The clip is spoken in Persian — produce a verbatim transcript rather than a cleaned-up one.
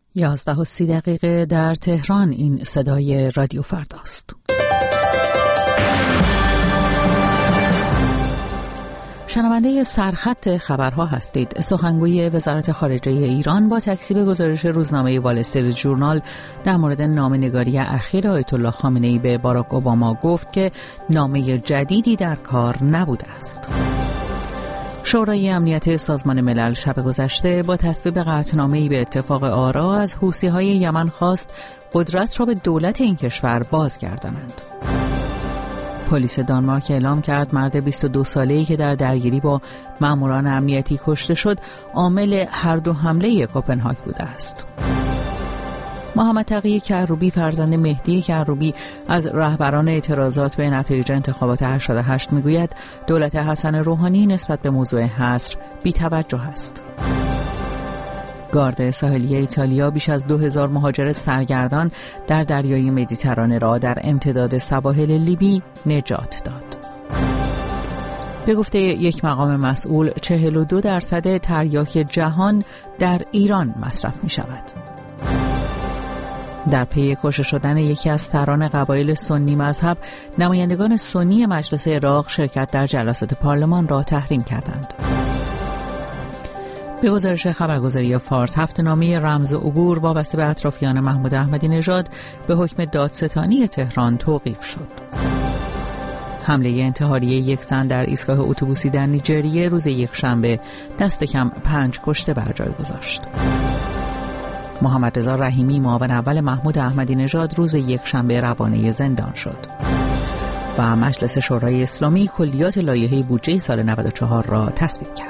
یازده و سی دقیقه در تهران. این صدای رادیو فرداست. شنونده سرخط خبرها هستید. سخنگوی وزارت خارجه ایران با تکذیب گزارش روزنامه وال استریت ژورنال در مورد نامه‌نگاری اخیر آیت الله خامنه‌ای به باراک اوباما گفت که نامه جدیدی در کار نبوده است. شورای امنیت سازمان ملل شب گذشته با تصویب قطعنامه‌ای به اتفاق آرا از حوثی‌های یمن خواست قدرت را به دولت این کشور بازگردانند. پلیس دانمارک اعلام کرد مرد بیست و دو ساله‌ای که در درگیری با ماموران امنیتی کشته شد عامل هر دو حمله کپنهاگ بوده است. محمد تقی کروبی فرزند مهدی کروبی از رهبران اعتراضات به نتایج انتخابات هشتاد و هشت میگوید دولت حسن روحانی نسبت به موضوع حصر بی‌توجه است. گارد ساحلی ایتالیا بیش از دو هزار مهاجر سرگردان در دریای مدیترانه را در امتداد سواحل لیبی نجات داد. به گفته یک مقام مسئول چهل و دو درصد تریاک جهان در ایران مصرف می شود. در پی کشته شدن یکی از سران قبایل سنی مذهب، نمایندگان سنی مجلس عراق شرکت در جلسات پارلمان را تحریم کردند. به گزارش خبرگزاری فارس، هفته‌نامه رمز عبور وابسته به اطرافیان محمود احمدی نژاد به حکم دادستانی تهران توقیف شد. حمله انتحاری یک زن در ایستگاه اتوبوسی در نیجریه روز یکشنبه دست کم پنج کشته بر جای گذاشت. محمد رضا رحیمی معاون اول محمود احمدی نژاد روز یکشنبه روانه زندان شد. و مجلس شورای اسلامی کلیات لایحه بودجه سال نود و چهار را تصویب کرد.